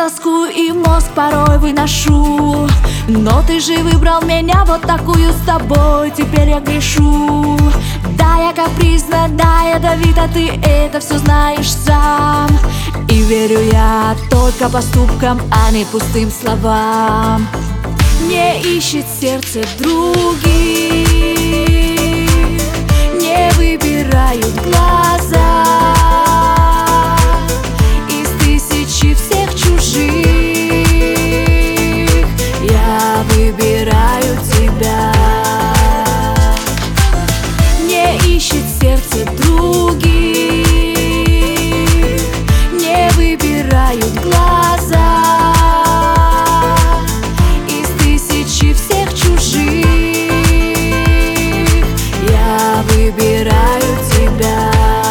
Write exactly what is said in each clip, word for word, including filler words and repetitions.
тоску и мозг порой выношу. Но ты же выбрал меня вот такую, с тобой теперь я грешу. Да, я капризна, да, ядовита, ты это все знаешь сам. И верю я только поступкам, а не пустым словам. Не ищет сердце других, не выбирают глаза из тысячи всех чужих. Я выбираю тебя. Не ищет сердце других, не выбирают глаза из тысячи всех чужих. Я выбираю тебя.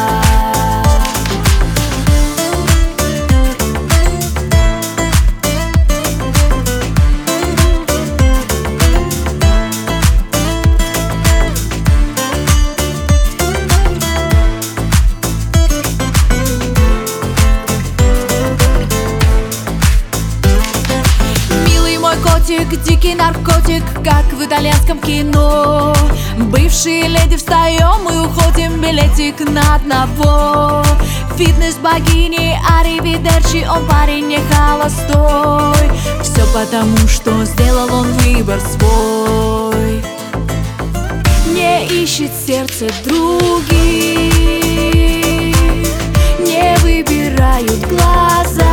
Котик, дикий наркотик, как в итальянском кино. Бывшие леди, встаем и уходим, билетик на одного. Фитнес-богини, аривидерчи, он парень не холостой. Все потому, что сделал он выбор свой. Не ищет сердце других, не выбирают глаза